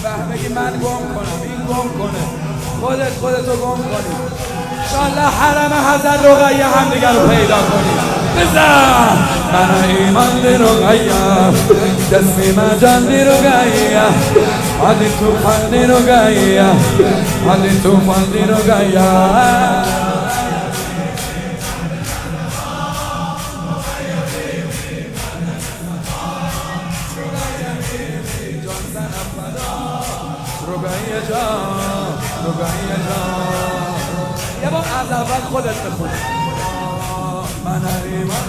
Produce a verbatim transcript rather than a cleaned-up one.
بگی من گم کنم این گم کنه خودت خودتو گم کنی انشالله حرم حضرت رقیه هم دیگر رو پیدا کنی بزن من ایمان دی رقیه دستی مجان دی رقیه حالی توفان دی رقیه حالی توفان دی رقیه رقیه جان رقیه جان یه بار از اول خودت بخون من ایمان